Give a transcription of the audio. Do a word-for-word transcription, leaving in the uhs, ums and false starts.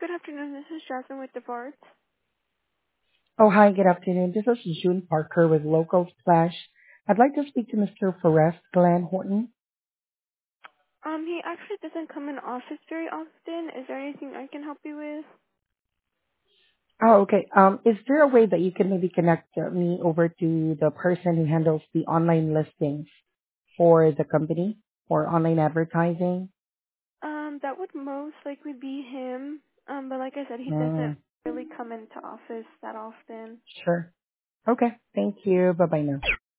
Good afternoon. This is Jasmine with the board. Oh, hi, good afternoon. This is June Parker with Local Splash. I'd like to speak to Mister Forrest Glenn Horton. Um, he actually doesn't come in office very often. Is there anything I can help you with? Oh, okay. Um, is there a way that you can maybe connect uh, me over to the person who handles the online listings for the company or online advertising? Um, that would most likely be him. Um, but like I said, he doesn't Mm, really come into office that often. sure. Okay. Thank you. Bye-bye now.